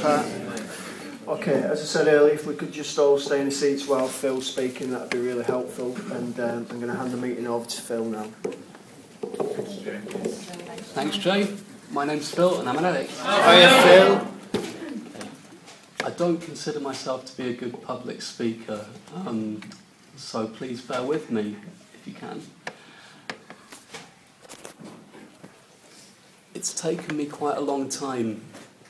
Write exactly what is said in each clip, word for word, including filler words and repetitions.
Pat. Okay, as I said earlier, if we could just all stay in the seats while Phil's speaking, that would be really helpful. And um, I'm going to hand the meeting over to Phil now. Thanks, Jay. My name's Phil, and I'm an addict. Hiya, Phil. I don't consider myself to be a good public speaker, um, so please bear with me if you can. It's taken me quite a long time.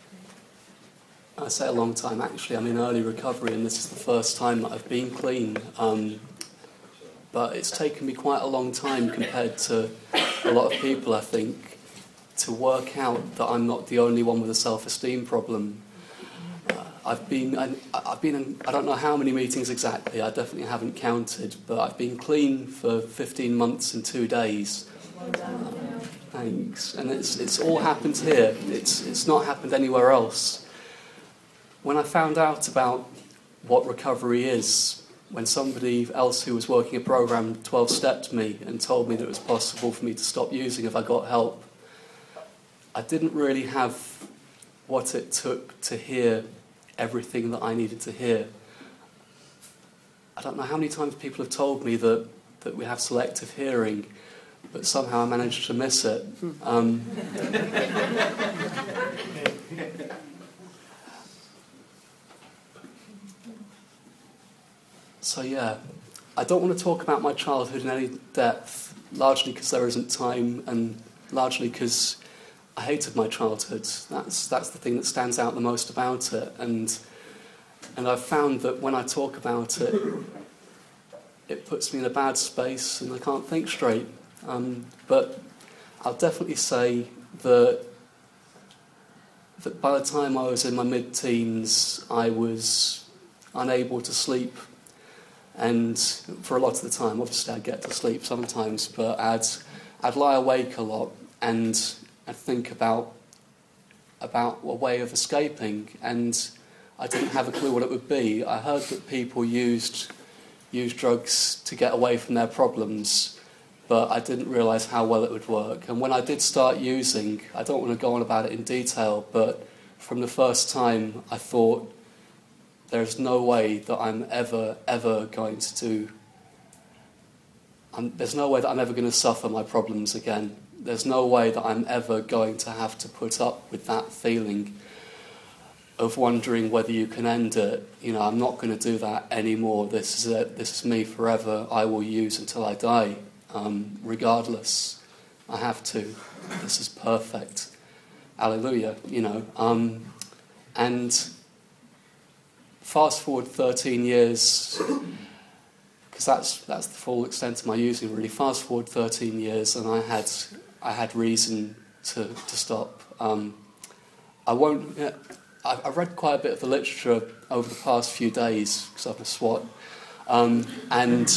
I say a long time, actually. I'm in early recovery, and this is the first time that I've been clean. Um, but it's taken me quite a long time compared to a lot of people, I think, to work out that I'm not the only one with a self-esteem problem. Uh, I've been, I, I've been in, I don't know how many meetings exactly, I definitely haven't counted, but I've been clean for fifteen months and two days. Uh, thanks. And it's it's all happened here. It's it's not happened anywhere else. When I found out about what recovery is, when somebody else who was working a program twelve-stepped me and told me that it was possible for me to stop using if I got help, I didn't really have what it took to hear everything that I needed to hear. I don't know how many times people have told me that, that we have selective hearing, but somehow I managed to miss it. Um, So yeah, I don't want to talk about my childhood in any depth, largely because there isn't time, and largely because I hated my childhood. That's that's the thing that stands out the most about it, and and I've found that when I talk about it, it puts me in a bad space, and I can't think straight. Um, but I'll definitely say that that by the time I was in my mid-teens, I was unable to sleep. And for a lot of the time, obviously I'd get to sleep sometimes, but I'd I'd lie awake a lot and I'd think about about a way of escaping, and I didn't have a clue what it would be. I heard that people used used drugs to get away from their problems, but I didn't realise how well it would work. And when I did start using, I don't want to go on about it in detail, but from the first time I thought, there's no way that I'm ever, ever going to do... I'm, there's no way that I'm ever going to suffer my problems again. There's no way that I'm ever going to have to put up with that feeling of wondering whether you can end it. You know, I'm not going to do that anymore. This is it. This is me forever. I will use until I die, um, regardless. I have to. This is perfect. Alleluia, you know. Um, and... Fast forward thirteen years, because that's that's the full extent of my using, really. Fast forward thirteen years, and I had I had reason to to stop. Um, I won't. Yeah, I've, I've read quite a bit of the literature over the past few days because I'm a SWAT, um, and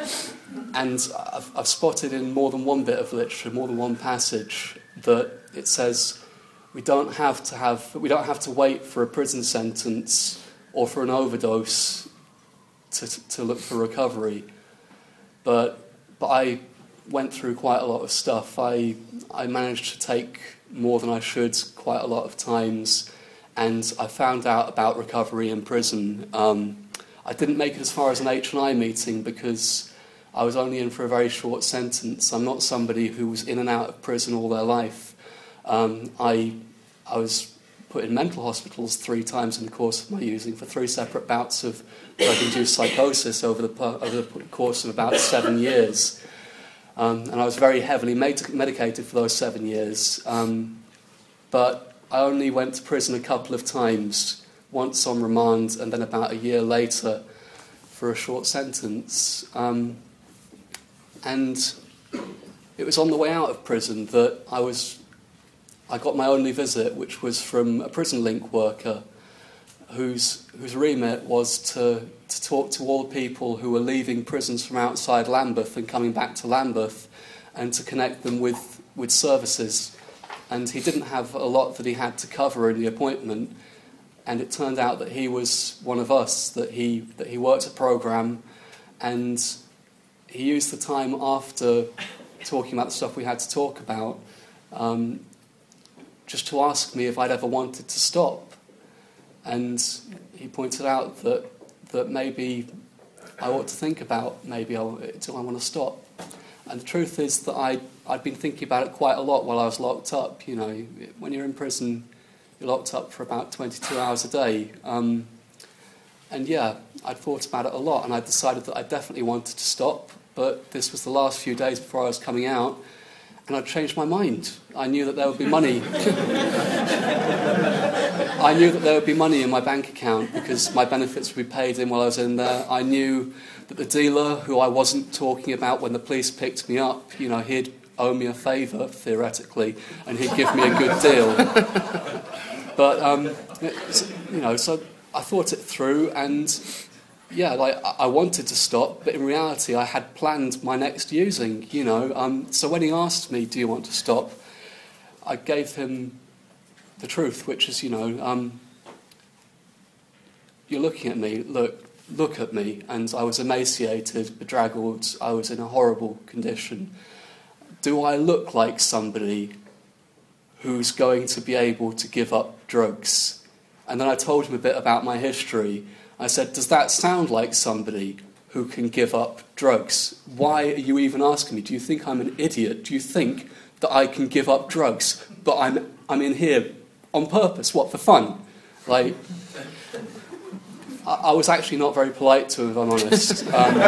and I've, I've spotted in more than one bit of literature, more than one passage, that it says we don't have to have we don't have to wait for a prison sentence or for an overdose to to look for recovery. But but I went through quite a lot of stuff. I I managed to take more than I should quite a lot of times, and I found out about recovery in prison. Um, I didn't make it as far as an H and I meeting because I was only in for a very short sentence. I'm not somebody who was in and out of prison all their life. Um, I I was put in mental hospitals three times in the course of my using for three separate bouts of drug-induced psychosis over the, over the course of about seven years. Um, and I was very heavily med- medicated for those seven years. Um, but I only went to prison a couple of times, once on remand and then about a year later for a short sentence. Um, and it was on the way out of prison that I was... I got my only visit, which was from a prison link worker whose whose remit was to, to talk to all the people who were leaving prisons from outside Lambeth and coming back to Lambeth and to connect them with, with services. And he didn't have a lot that he had to cover in the appointment, and it turned out that he was one of us, that he that he worked a programme, and he used the time after talking about the stuff we had to talk about um, just to ask me if I'd ever wanted to stop. and he pointed out that that maybe I ought to think about maybe I, do I want to stop. And the truth is that I I'd been thinking about it quite a lot while I was locked up. You know, when you're in prison, you're locked up for about twenty-two hours a day. Um, and yeah, I'd thought about it a lot, and I decided that I definitely wanted to stop. But this was the last few days before I was coming out, and I'd changed my mind. I knew that there would be money. I knew that there would be money in my bank account because my benefits would be paid in while I was in there. I knew that the dealer, who I wasn't talking about when the police picked me up, you know, he'd owe me a favour, theoretically, and he'd give me a good deal. But, um, you know, so I thought it through, and yeah, like I wanted to stop, but in reality I had planned my next using, you know. Um, so when he asked me, do you want to stop, I gave him the truth, which is, you know, um, you're looking at me, look, look at me, and I was emaciated, bedraggled, I was in a horrible condition. Do I look like somebody who's going to be able to give up drugs? And then I told him a bit about my history. I said, does that sound like somebody who can give up drugs? Why are you even asking me? Do you think I'm an idiot? Do you think that I can give up drugs? But I'm I'm in here on purpose, what, for fun? Like, I, I was actually not very polite to him, if I'm honest. Um,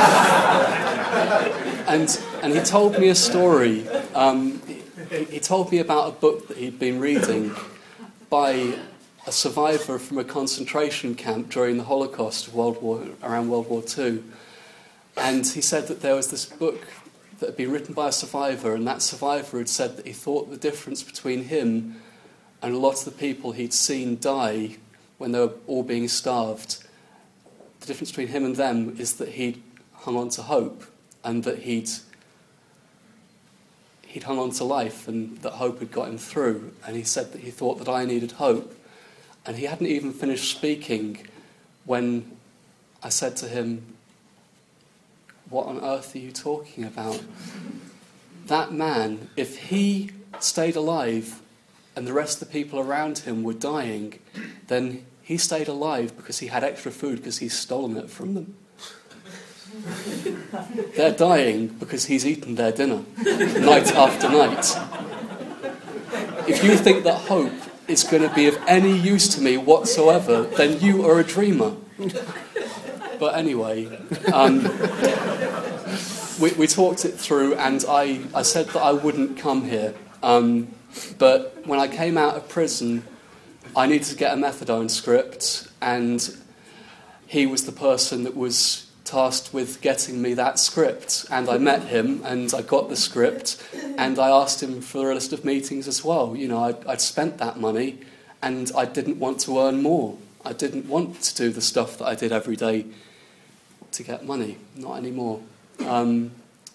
and and he told me a story. Um, he, he told me about a book that he'd been reading by a survivor from a concentration camp during the Holocaust of World War, around World War Two. And he said that there was this book that had been written by a survivor, and that survivor had said that he thought the difference between him and a lot of the people he'd seen die when they were all being starved, the difference between him and them is that he'd hung on to hope, and that he'd he'd hung on to life, and that hope had got him through. And he said that he thought that I needed hope. And he hadn't even finished speaking when I said to him, what on earth are you talking about? That man, if he stayed alive and the rest of the people around him were dying, then he stayed alive because he had extra food because he's stolen it from them. They're dying because he's eaten their dinner night after night. If you think that hope is going to be of any use to me whatsoever, then you are a dreamer. But anyway, um, we, we talked it through, and I, I said that I wouldn't come here. Um, but when I came out of prison, I needed to get a methadone script, and he was the person that was tasked with getting me that script. And I met him, and I got the script, and I asked him for a list of meetings as well. You know, I'd, I'd spent that money, and I didn't want to earn more. I didn't want to do the stuff that I did every day to get money. Not anymore. Um,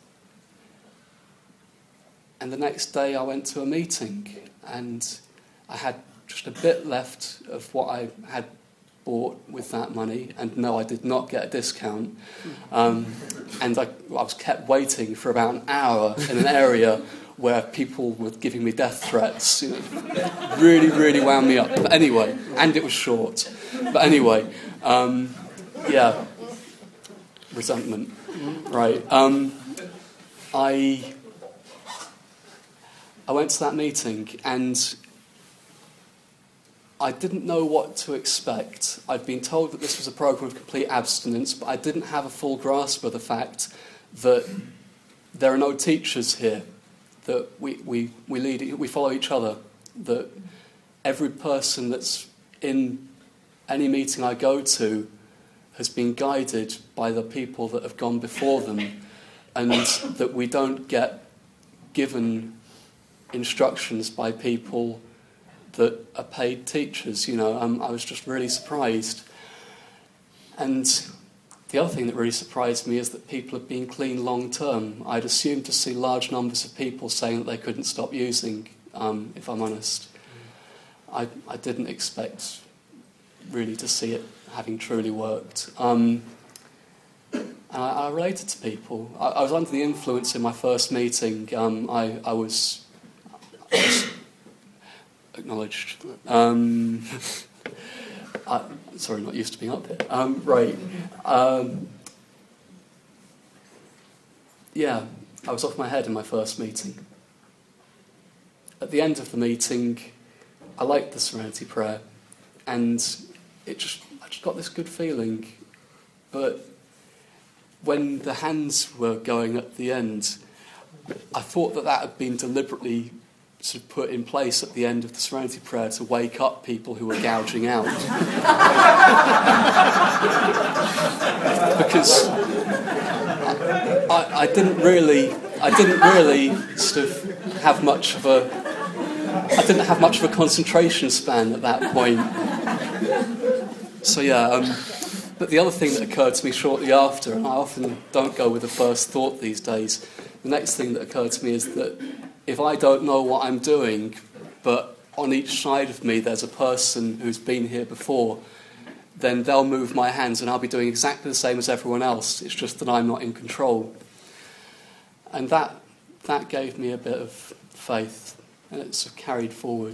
and the next day I went to a meeting, and I had just a bit left of what I had bought with that money, and no, I did not get a discount. Um, and I, I was kept waiting for about an hour in an area where people were giving me death threats. You know, really, really wound me up. But anyway, and it was short. But anyway, um, yeah, resentment, right? Um, I I went to that meeting, and I didn't know what to expect. I'd been told that this was a program of complete abstinence, but I didn't have a full grasp of the fact that there are no teachers here, that we, we, we, lead, we follow each other, that every person that's in any meeting I go to has been guided by the people that have gone before them, and that we don't get given instructions by people that are paid teachers. You know, um, I was just really surprised. And the other thing that really surprised me is that people have been clean long term. I'd assumed to see large numbers of people saying that they couldn't stop using, um, if I'm honest. I, I didn't expect really to see it having truly worked. Um, and I, I related to people. I, I was under the influence in my first meeting. Um, I, I was... I was acknowledged. Um, I, sorry, not used to being up here. Um, right. Um, yeah, I was off my head in my first meeting. At the end of the meeting, I liked the Serenity Prayer, and it just I just got this good feeling. But when the hands were going at the end, I thought that that had been deliberately sort of put in place at the end of the Serenity Prayer to wake up people who were gouging out. Because I, I, I didn't really, I didn't really sort of have much of a, I didn't have much of a concentration span at that point. So yeah, um, but the other thing that occurred to me shortly after, and I often don't go with the first thought these days, the next thing that occurred to me is that if I don't know what I'm doing, but on each side of me there's a person who's been here before, then they'll move my hands and I'll be doing exactly the same as everyone else. It's just that I'm not in control. And that that gave me a bit of faith, and it's carried forward.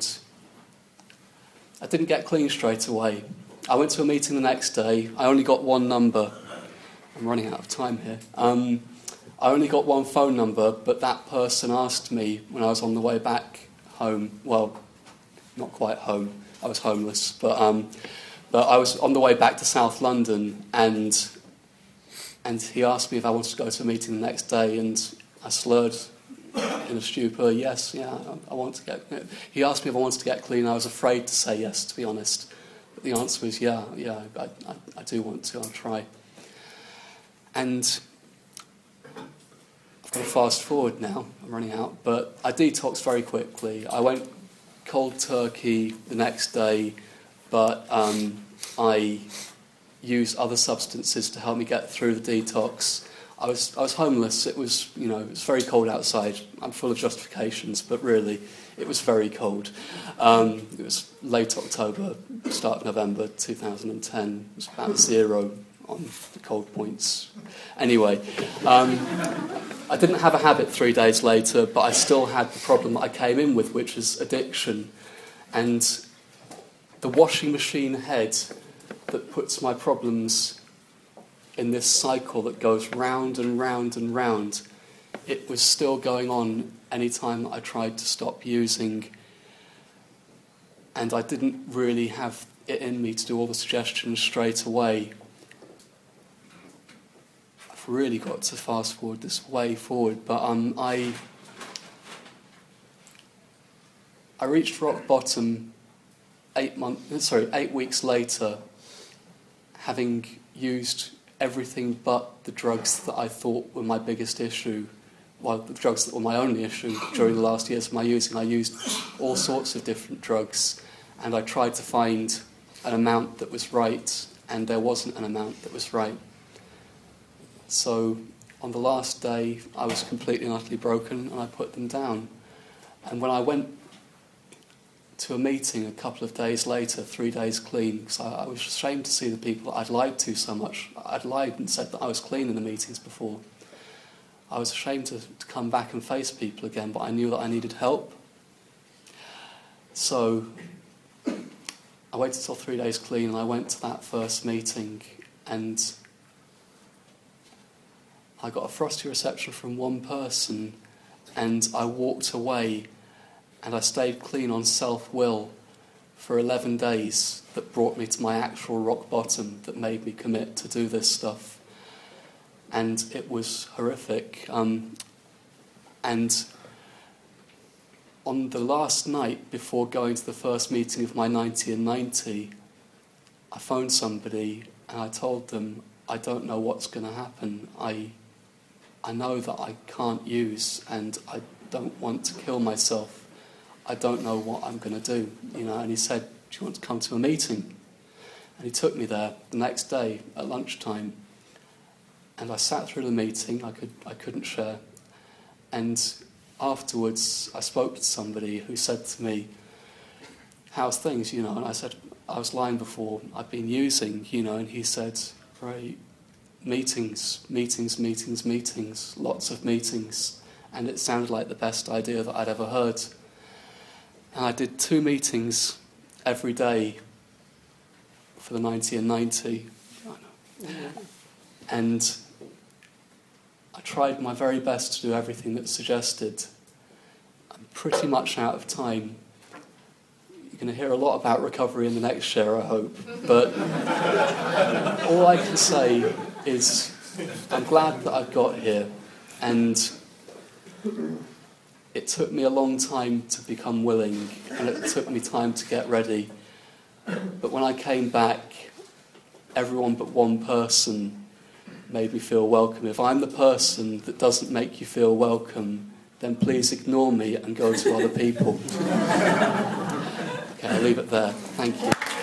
I didn't get clean straight away. I went to a meeting the next day. I only got one number. I'm running out of time here. Um, I only got one phone number, but that person asked me when I was on the way back home, well, not quite home, I was homeless, but um, but I was on the way back to South London, and and he asked me if I wanted to go to a meeting the next day, and I slurred in a stupor, yes, yeah, I, I want to get... He asked me if I wanted to get clean. I was afraid to say yes, to be honest. But the answer was, yeah, yeah, I, I, I do want to, I'll try. And I've got to fast forward now, I'm running out, but I detoxed very quickly. I went cold turkey the next day, but um, I used other substances to help me get through the detox. I was I was homeless. It was, you know, it was very cold outside. I'm full of justifications, but really, it was very cold. Um, it was late October, start of November two thousand ten. It was about zero on the cold points. Anyway, um, I didn't have a habit three days later, but I still had the problem that I came in with, which is addiction. And the washing machine head that puts my problems in this cycle that goes round and round and round, it was still going on any time that I tried to stop using. And I didn't really have it in me to do all the suggestions straight away. I've really got to fast forward this way forward, but um, I I reached rock bottom eight months, sorry, eight weeks later, having used everything but the drugs that I thought were my biggest issue. Well, the drugs that were my only issue during the last years of my using. I used all sorts of different drugs, and I tried to find an amount that was right, and there wasn't an amount that was right. So on the last day, I was completely and utterly broken, and I put them down. And when I went to a meeting a couple of days later, three days clean, because I, I was ashamed to see the people that I'd lied to so much. I'd lied and said that I was clean in the meetings before. I was ashamed to, to come back and face people again, but I knew that I needed help. So I waited till three days clean, and I went to that first meeting, and I got a frosty reception from one person, and I walked away. And I stayed clean on self-will for eleven days that brought me to my actual rock bottom that made me commit to do this stuff. And it was horrific. Um, and on the last night before going to the first meeting of my ninety and ninety, I phoned somebody and I told them, I don't know what's going to happen. I, I know that I can't use, and I don't want to kill myself. I don't know what I'm going to do, you know. And he said, do you want to come to a meeting? And he took me there the next day at lunchtime. And I sat through the meeting. I could, I couldn't share. And afterwards, I spoke to somebody who said to me, how's things, you know? And I said, I was lying before, I've been using, you know. And he said, great, meetings, meetings, meetings, meetings, lots of meetings. And it sounded like the best idea that I'd ever heard. And I did two meetings every day for the ninety and ninety. And I tried my very best to do everything that's suggested. I'm pretty much out of time. You're going to hear a lot about recovery in the next share, I hope. But all I can say is I'm glad that I've got here. And it took me a long time to become willing, and it took me time to get ready. But when I came back, everyone but one person made me feel welcome. If I'm the person that doesn't make you feel welcome, then please ignore me and go to other people. Okay, I'll leave it there. Thank you.